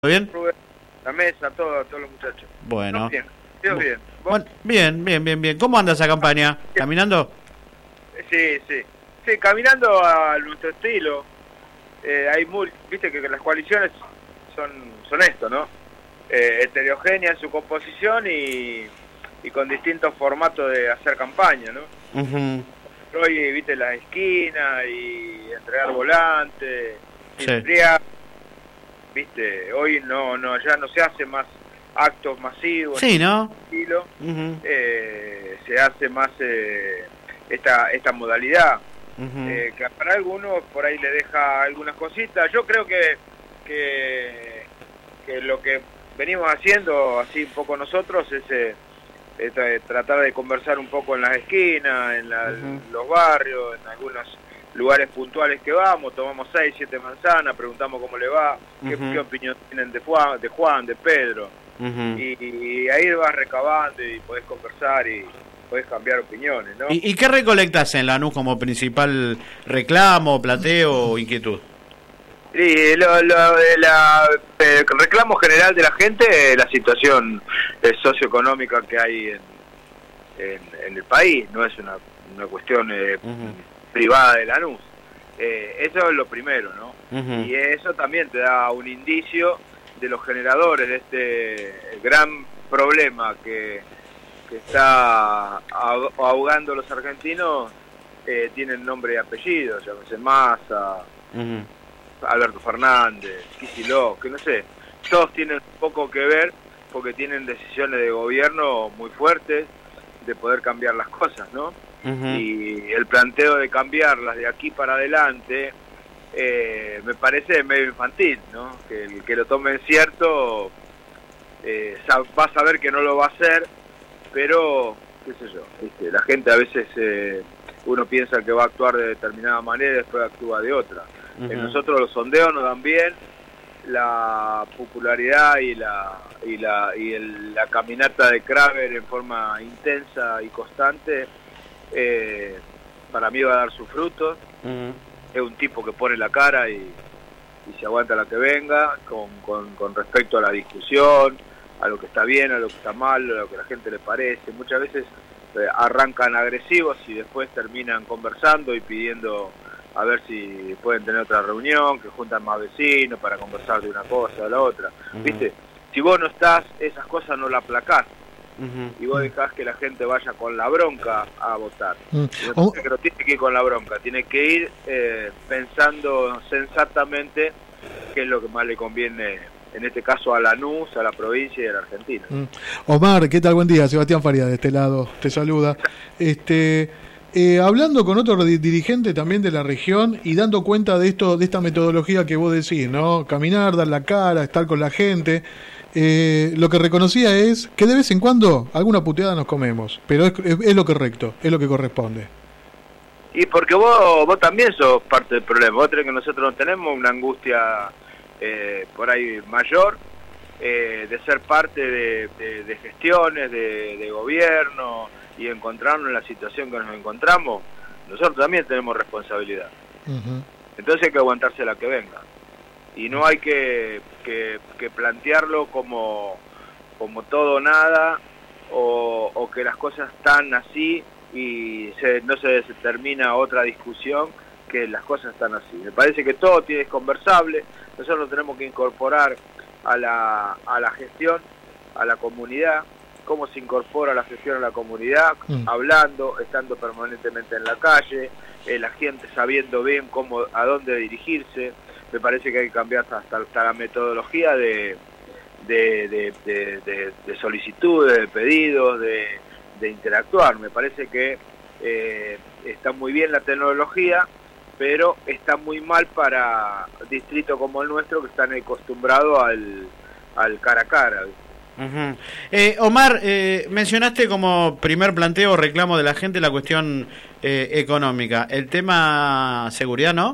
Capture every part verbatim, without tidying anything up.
¿Todo bien? Rubén, la mesa, todo, todos los muchachos. Bueno. No, bien, Dios bien. ¿Vos? Bueno, bien, bien, bien, bien. ¿Cómo anda esa campaña? ¿Caminando? Sí, sí. Sí, caminando a nuestro estilo. Eh, hay muy, viste que las coaliciones son, son esto, ¿no? Eh, heterogénea en su composición y, y con distintos formatos de hacer campaña, ¿no? Uh-huh. Hoy, viste, las esquinas y entregar volantes, Sí. enfriar, viste, hoy no, no, ya no se hace más actos masivos. Sí, ¿no? Estilo, Uh-huh. eh, se hace más eh, esta esta modalidad, Uh-huh. eh, que para algunos por ahí le deja algunas cositas. Yo creo que, que, que lo que venimos haciendo así un poco nosotros es eh, eh, tra- tratar de conversar un poco en las esquinas, en la- Uh-huh. los barrios, en algunos lugares puntuales que vamos, tomamos seis, siete manzanas, preguntamos cómo le va, qué, Uh-huh. qué opinión tienen de Juan, de Juan, de Pedro, Uh-huh. y, y ahí vas recabando y podés conversar y podés cambiar opiniones, ¿no? ¿Y, ¿Y qué recolectas en Lanús como principal reclamo, plateo o inquietud? Y lo, lo de la el reclamo general de la gente, la situación eh, socioeconómica que hay en, en, en el país, no es una, una cuestión eh, Uh-huh. privada de Lanús. Eh, eso es lo primero, ¿no? Uh-huh. Y eso también te da un indicio de los generadores de este gran problema que, que está ahog- ahogando a los argentinos. Eh, tienen nombre y apellido, llámese Massa, Uh-huh. Alberto Fernández, Kicillof, que no sé, todos tienen un poco que ver porque tienen decisiones de gobierno muy fuertes de poder cambiar las cosas, ¿no? Uh-huh. Y el planteo de cambiarlas de aquí para adelante eh, me parece medio infantil, ¿no? Que el que lo tome en cierto eh, sa- va a saber que no lo va a hacer, pero qué sé yo, ¿viste? La gente a veces eh, uno piensa que va a actuar de determinada manera y después actúa de otra. Uh-huh. En nosotros los sondeos nos dan bien, la popularidad y la y la y el- la caminata de Kramer en forma intensa y constante eh, para mí va a dar sus frutos. Uh-huh. Es un tipo que pone la cara y, y se aguanta la que venga con, con, con respecto a la discusión, a lo que está bien, a lo que está mal, a lo que a la gente le parece. Muchas veces eh, arrancan agresivos y después terminan conversando y pidiendo a ver si pueden tener otra reunión, que juntan más vecinos para conversar de una cosa o de la otra. Uh-huh. ¿Viste? Si vos no estás, esas cosas no la aplacás Uh-huh. y vos dejás que la gente vaya con la bronca a votar. Mm. Y me O- parece que no tiene que ir con la bronca, tiene que ir eh, pensando sensatamente qué es lo que más le conviene, en este caso a Lanús, a la provincia y a la Argentina. Mm. Omar, ¿qué tal? Buen día. Sebastián Faría de este lado te saluda. Este, eh, hablando con otro di- dirigente también de la región y dando cuenta de esto, de esta metodología que vos decís, ¿no? Caminar, dar la cara, estar con la gente. Eh, lo que reconocía es que de vez en cuando alguna puteada nos comemos, pero es, es, es lo correcto, es lo que corresponde. Y porque vos vos también sos parte del problema. Vos tenés que nosotros no tenemos una angustia eh, por ahí mayor eh, de ser parte de, de, de gestiones, de, de gobierno y encontrarnos en la situación que nos encontramos. Nosotros también tenemos responsabilidad. Uh-huh. Entonces hay que aguantarse la que venga. Y no hay que, que, que plantearlo como, como todo o nada o, o que las cosas están así y se, no se, se termina otra discusión que las cosas están así. Me parece que todo tiene es conversable, nosotros tenemos que incorporar a la, a la gestión, a la comunidad, cómo se incorpora la gestión a la comunidad, Mm. hablando, estando permanentemente en la calle, eh, la gente sabiendo bien cómo, a dónde dirigirse. Me parece que hay que cambiar hasta, hasta la metodología de, de, de, de, de, de solicitudes, de pedidos, de, de interactuar. Me parece que eh, está muy bien la tecnología, pero está muy mal para distritos como el nuestro que están acostumbrados al, al cara a cara. Uh-huh. Eh, Omar, eh, mencionaste como primer planteo o reclamo de la gente la cuestión eh, económica. El tema seguridad, ¿no?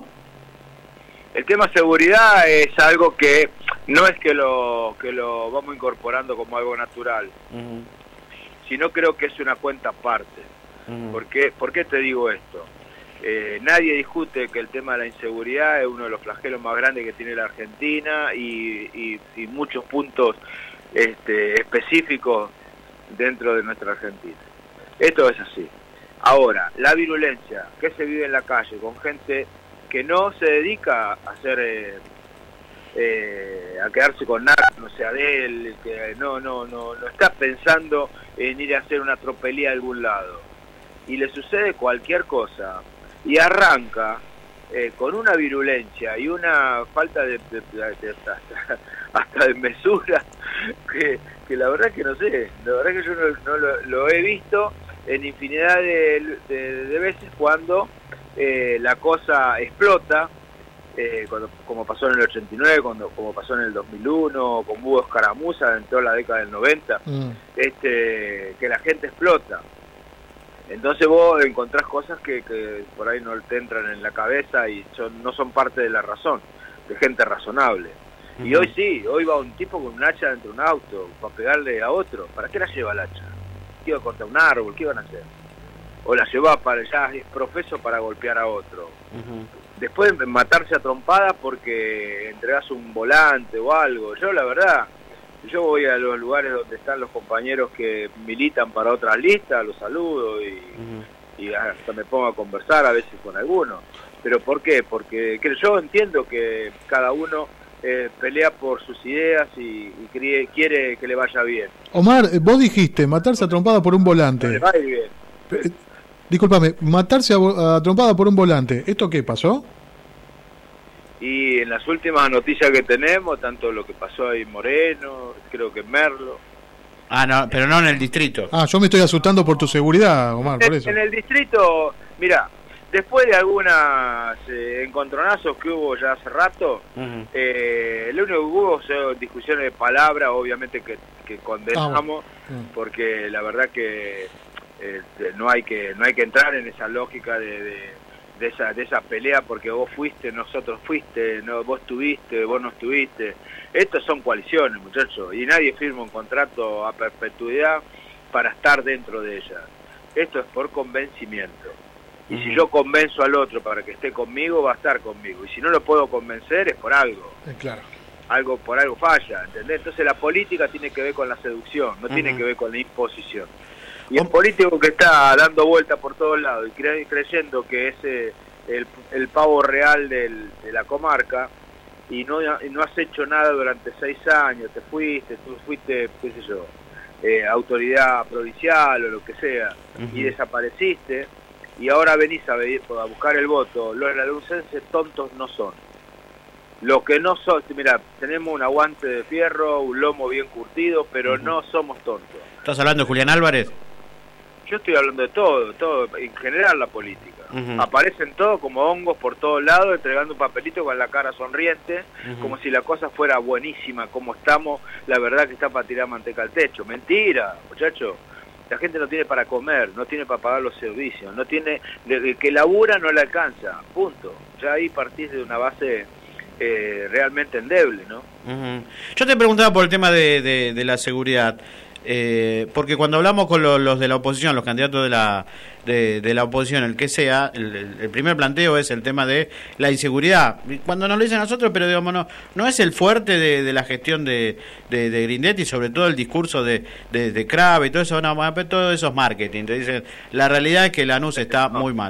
El tema seguridad es algo que no es que lo que lo vamos incorporando como algo natural, Uh-huh. sino creo que es una cuenta aparte. Uh-huh. ¿Por qué, ¿Por qué te digo esto? Eh, nadie discute que el tema de la inseguridad es uno de los flagelos más grandes que tiene la Argentina y, y, y muchos puntos este, específicos dentro de nuestra Argentina. Esto es así. Ahora, la virulencia que se vive en la calle con gente que no se dedica a hacer eh, eh, a quedarse con nada, no sea de él, que no, no, no, no está pensando en ir a hacer una tropelía a algún lado. Y le sucede cualquier cosa y arranca eh, con una virulencia y una falta de, de, de, de hasta, hasta de mesura que, que la verdad que no sé, la verdad que yo no, no lo, lo he visto en infinidad de, de, de veces cuando eh, la cosa explota, eh, cuando, como pasó en el ochenta y nueve, cuando, como pasó en el dos mil uno, con Hugo Escaramuza en toda la década del noventa, mm. este, que la gente explota. Entonces vos encontrás cosas que, que por ahí no te entran en la cabeza y son, no son parte de la razón, de gente razonable. Uh-huh. Y hoy sí, hoy va un tipo con un hacha dentro de un auto para pegarle a otro. ¿Para qué la lleva el hacha? ¿Qué iba a cortar un árbol? ¿Qué iban a hacer? O la lleva para, ya es profeso para golpear a otro. Uh-huh. Después matarse a trompadas porque entregás un volante o algo. Yo la verdad... Yo voy a los lugares donde están los compañeros que militan para otras listas, los saludo y, uh-huh. y hasta me pongo a conversar a veces con algunos. ¿Pero por qué? Porque yo entiendo que cada uno eh, pelea por sus ideas y, y quiere, quiere que le vaya bien. Omar, vos dijiste matarse a trompada por un volante. No le va a ir bien. Eh, discúlpame, matarse a, a trompada por un volante. ¿Esto qué pasó? Y en las últimas noticias que tenemos, tanto lo que pasó ahí en Moreno, creo que en Merlo. Ah, no, pero no en el distrito. Ah, yo me estoy asustando por tu seguridad, Omar, por eso. En el distrito, mira, después de algunos eh, encontronazos que hubo ya hace rato, uh-huh. eh, lo único que hubo son discusiones de palabra, obviamente que, que condenamos, ah, bueno. porque la verdad que eh, no hay que no hay que entrar en esa lógica de... de de esa de esa pelea porque vos fuiste, nosotros fuiste, no vos estuviste, vos no estuviste. Estos son coaliciones, muchachos, y nadie firma un contrato a perpetuidad para estar dentro de ella. Esto es por convencimiento. Y uh-huh. si yo convenzo al otro para que esté conmigo, va a estar conmigo. Y si no lo puedo convencer, es por algo. Eh, claro. Algo por algo falla, ¿entendés? Entonces la política tiene que ver con la seducción, no uh-huh. tiene que ver con la imposición. Y un político que está dando vuelta por todos lados y cre- creyendo que es eh, el, el pavo real del, de la comarca y no, y no has hecho nada durante seis años, te fuiste, tú fuiste, qué sé yo, eh, autoridad provincial o lo que sea, uh-huh. y desapareciste, y ahora venís a, venir, a buscar el voto. Los lalucenses tontos no son. Lo que no son, mira, tenemos un aguante de fierro, un lomo bien curtido, pero uh-huh. no somos tontos. ¿Estás hablando de Julián Álvarez? Yo estoy hablando de todo, todo, en general la política. Uh-huh. Aparecen todos como hongos por todos lados, entregando un papelito con la cara sonriente, uh-huh. como si la cosa fuera buenísima, como estamos, la verdad que está para tirar manteca al techo. Mentira, muchachos. La gente no tiene para comer, no tiene para pagar los servicios, no tiene, de que labura no le alcanza, punto. Ya ahí partís de una base eh, realmente endeble, ¿no? Uh-huh. Yo te preguntaba por el tema de, de, de la seguridad. Eh, porque cuando hablamos con los, los de la oposición, los candidatos de la de, de la oposición, el que sea, el, el primer planteo es el tema de la inseguridad. Cuando nos lo dicen a nosotros, pero digamos, no, no es el fuerte de, de la gestión de, de, de Grindetti, sobre todo el discurso de, de, de Crave y todo eso, no, todo eso es marketing. Te dicen, la realidad es que Lanús está muy mal.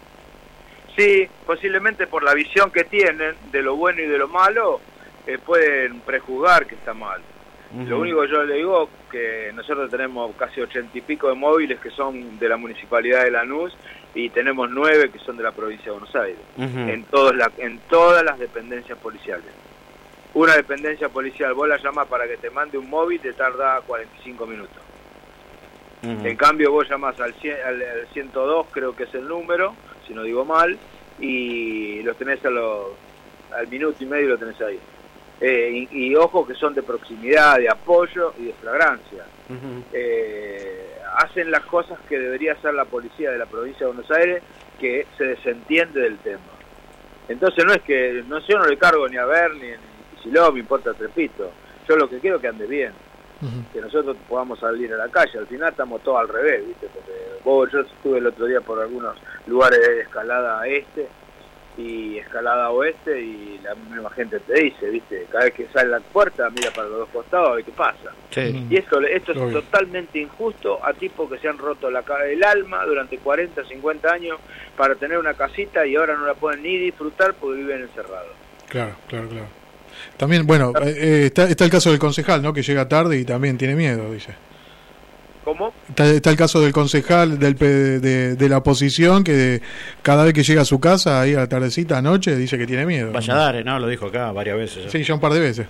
Sí, posiblemente por la visión que tienen de lo bueno y de lo malo, eh, pueden prejuzgar que está mal. Uh-huh. Lo único que yo le digo que nosotros tenemos casi ochenta y pico de móviles que son de la municipalidad de Lanús y tenemos nueve que son de la provincia de Buenos Aires, uh-huh. en, todos la, en todas las dependencias policiales. Una dependencia policial, vos la llamás para que te mande un móvil, te tarda cuarenta y cinco minutos. Uh-huh. En cambio vos llamás al, cien, al, al ciento dos, creo que es el número, si no digo mal, y los tenés a los, al minuto y medio lo tenés ahí. Eh, y, y ojo que son de proximidad, de apoyo y de flagrancia. Uh-huh. eh, hacen las cosas que debería hacer la policía de la provincia de Buenos Aires, que se desentiende del tema. Entonces no es que, no sé, yo no le cargo ni a Berni ni a Kicillof, me importa trepito. Yo lo que quiero es que ande bien, uh-huh. que nosotros podamos salir a la calle. Al final estamos todos al revés, ¿viste? Porque vos, yo estuve el otro día por algunos lugares de escalada este y escalada oeste, y la misma gente te dice, viste, cada vez que sale la puerta mira para los dos costados a ver qué pasa. Sí. Y esto, esto es Obvio. totalmente injusto a tipos que se han roto la, el alma durante cuarenta, cincuenta años para tener una casita y ahora no la pueden ni disfrutar porque viven encerrados. Claro, claro, claro. También, bueno, eh, está, está el caso del concejal, ¿no? Que llega tarde y también tiene miedo, dice. ¿Cómo? Está, está el caso del concejal del, P- de, de la oposición que cada vez que llega a su casa, ahí a la tardecita, anoche, dice que tiene miedo. Valladares, ¿no? Lo dijo acá varias veces. ¿no? Sí, ya un par de veces.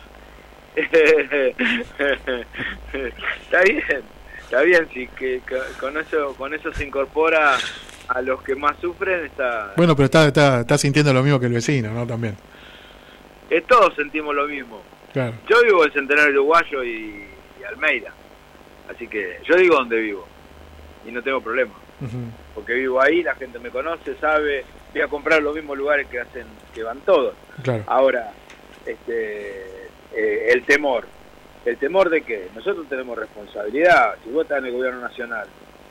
Está bien, está bien, sí, que, que con eso con eso se incorpora a los que más sufren. Está Bueno, pero está, está, está sintiendo lo mismo que el vecino, ¿no? También. eh, todos sentimos lo mismo. Claro. Yo vivo en Centenario Uruguayo y, y Almeida, así que yo digo donde vivo y no tengo problema, Ujú. porque vivo ahí, la gente me conoce, sabe, voy a comprar los mismos lugares que hacen, que van todos. Claro. Ahora, este, eh, el temor, el temor de que nosotros tenemos responsabilidad. Si vos estás en el gobierno nacional,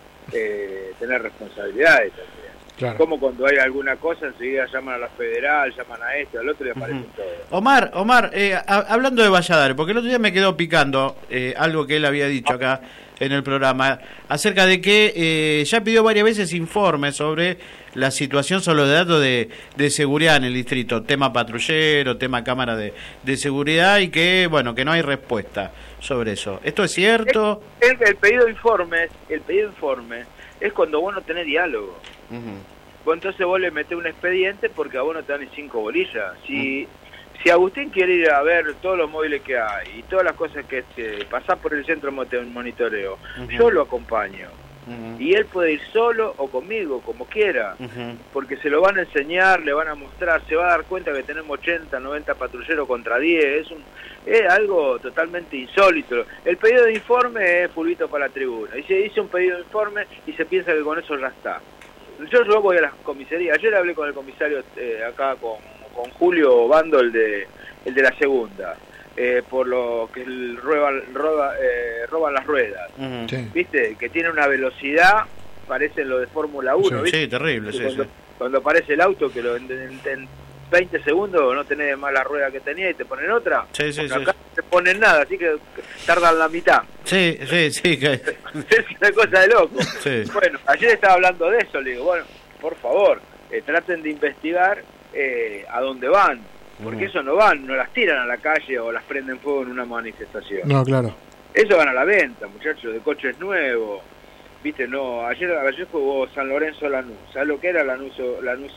eh, tenés responsabilidades también. Claro. Como cuando hay alguna cosa, enseguida llaman a la federal, llaman a esto, al otro y aparecen Ujú. todos. Omar, Omar, eh, a- hablando de Valladares, porque el otro día me quedó picando eh, algo que él había dicho acá en el programa, acerca de que eh, ya pidió varias veces informes sobre la situación, sobre los datos de, de seguridad en el distrito, tema patrullero, tema cámara de, de seguridad, y que, bueno, que no hay respuesta sobre eso. ¿Esto es cierto? El, el pedido de informes, el pedido de informe es cuando vos no tenés diálogo. Ujú. Vos entonces vos le metés un expediente porque a vos no te dan ni cinco bolillas. Si, si Agustín quiere ir a ver todos los móviles que hay y todas las cosas que este, pasás por el centro de monitoreo, Ujú. yo lo acompaño. Ujú. Y él puede ir solo o conmigo, como quiera, Ujú. porque se lo van a enseñar, le van a mostrar, se va a dar cuenta que tenemos ochenta, noventa patrulleros contra diez, es, un, es algo totalmente insólito. El pedido de informe es fulbito para la tribuna, y se dice un pedido de informe y se piensa que con eso ya está. Yo, yo voy a las comisarías, ayer hablé con el comisario eh, acá con, con Julio Bando, el de, el de la segunda, eh, por lo que el roban, roba, eh, roban las ruedas. Ujú. Sí. ¿Viste? Que tiene una velocidad, parece lo de Fórmula uno, Sí, ¿viste? Sí, terrible, sí, cuando, sí. cuando aparece el auto, que lo en, en- en veinte segundos no tenés más la rueda que tenía y te ponen otra. Sí, sí, Porque sí. acá no te ponen nada, así que tardan la mitad. Sí, sí, sí. Que... Es una cosa de loco. Sí. Bueno, ayer estaba hablando de eso, le digo, bueno, por favor, eh, traten de investigar eh, a dónde van, porque Ujú. eso no van, no las tiran a la calle o las prenden fuego en una manifestación. No, claro. Eso van a la venta, muchachos, de coches nuevos. Viste, no, ayer ayer jugó San Lorenzo Lanús. ¿Sabes lo que era Lanús? Lanús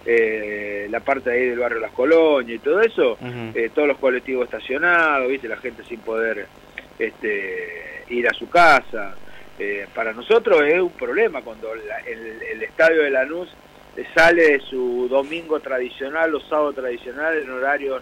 eh, la parte ahí del barrio Las Colonias y todo eso. Ujú. Eh, todos los colectivos estacionados, viste, la gente sin poder este, ir a su casa. Eh, para nosotros es un problema cuando la- el, el estadio de Lanús eh, sale de su domingo tradicional, los sábados tradicionales en horarios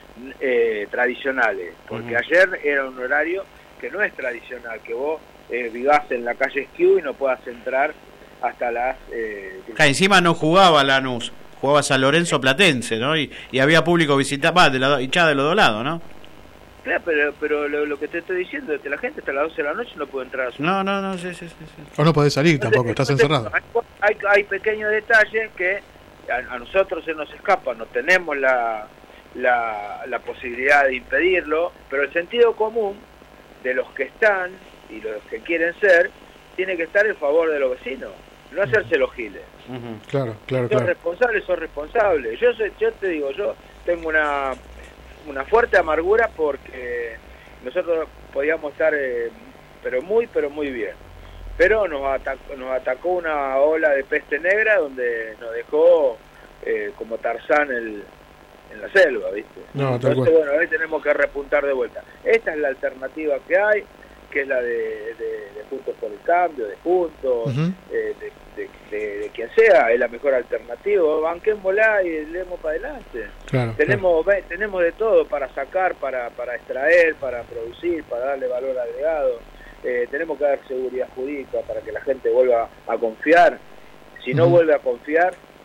eh, tradicionales, porque Ujú. ayer era un horario que no es tradicional, que vos eh, vivás en la calle Esquiu y no puedas entrar hasta las... Eh, Acá encima no jugaba Lanús, jugaba San Lorenzo Platense, ¿no? Y, y había público visitante, de la hinchada de los dos lados, ¿no? Claro, pero, pero lo, lo que te estoy diciendo es que la gente hasta las doce de la noche no puede entrar a su... No, no, no, sí, sí, sí. sí. O no podés salir tampoco, Entonces, estás encerrado. Hay, hay pequeños detalles que a, a nosotros se nos escapan, no tenemos la, la, la posibilidad de impedirlo, pero el sentido común de los que están y los que quieren ser, tiene que estar en favor de los vecinos, no hacerse los giles. Ujú. Claro, claro, Sos claro. responsable, sos responsable. Yo, soy, yo te digo, yo tengo una, una fuerte amargura porque nosotros podíamos estar, eh, pero muy, pero muy bien. Pero nos atacó, nos atacó una ola de peste negra donde nos dejó eh, como Tarzán el, en la selva, ¿viste? No, tal Entonces, cual. bueno, ahí tenemos que repuntar de vuelta. Esta es la alternativa que hay, que es la de, de, de Juntos por el Cambio, de Juntos, Ujú. eh, de, de, de, de quien sea, es la mejor alternativa. Banquémosla y leemos para adelante. Claro, Tenemos ve- tenemos de todo para sacar, para, para extraer, para producir, para darle valor agregado. Eh, tenemos que dar seguridad jurídica para que la gente vuelva a confiar. Si no Ujú. vuelve a confiar,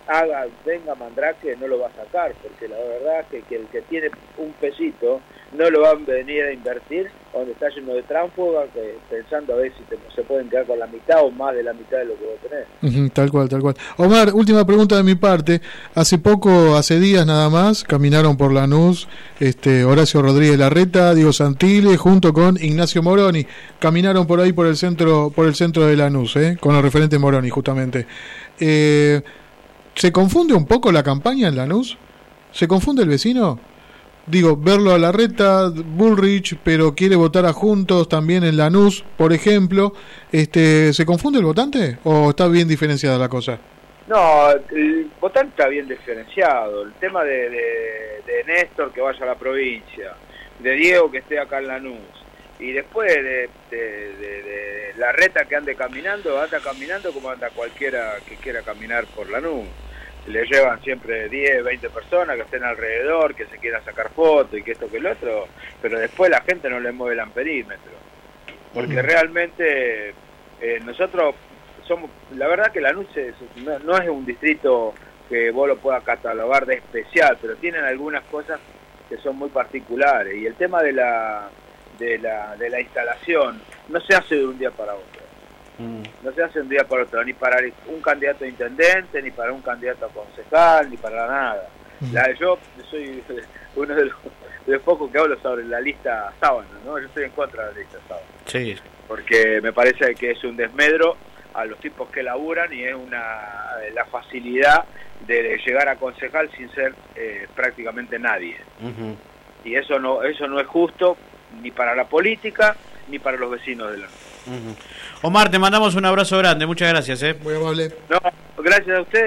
haga, venga Mandrake, no lo va a sacar, porque la verdad es que, que el que tiene un pesito no lo va a venir a invertir donde está lleno de tránsfugas, pensando a ver si te, se pueden quedar con la mitad o más de la mitad de lo que vos tenés. Uh-huh, tal cual, tal cual. Omar, última pregunta de mi parte. Hace poco, hace días nada más, caminaron por Lanús este, Horacio Rodríguez Larreta, Diego Santilli, junto con Ignacio Moroni. Caminaron por ahí por el centro, por el centro de Lanús, ¿eh? Con los referentes Moroni, justamente. Eh, ¿Se confunde un poco la campaña en Lanús? ¿Se confunde el vecino? Digo, verlo a Larreta, Bullrich, pero quiere votar a Juntos también en Lanús, por ejemplo. este ¿Se confunde el votante o está bien diferenciada la cosa? No, el votante está bien diferenciado. El tema de, de, de Néstor que vaya a la provincia, de Diego que esté acá en Lanús, y después de, de, de, de Larreta que ande caminando, anda caminando como anda cualquiera que quiera caminar por Lanús. Le llevan siempre diez, veinte personas que estén alrededor, que se quieran sacar fotos y que esto que el otro, pero después la gente no le mueve el amperímetro, porque uh-huh. realmente eh, nosotros somos, la verdad que Lanús es, no, no es un distrito que vos lo puedas catalogar de especial, pero tienen algunas cosas que son muy particulares, y el tema de la de la, de la instalación no se hace de un día para otro. No se hace un día para otro, ni para un candidato a intendente, ni para un candidato a concejal, ni para nada. La, yo soy uno de los, de los pocos que hablo sobre la lista sábana, ¿no? Yo estoy en contra de la lista sábana. Sí. Porque me parece que es un desmedro a los tipos que laburan y es una la facilidad de llegar a concejal sin ser eh, prácticamente nadie. Uh-huh. Y eso no eso no es justo ni para la política ni para los vecinos de la. Uh-huh. Omar, te mandamos un abrazo grande, muchas gracias. ¿eh? Muy amable. No, gracias a usted.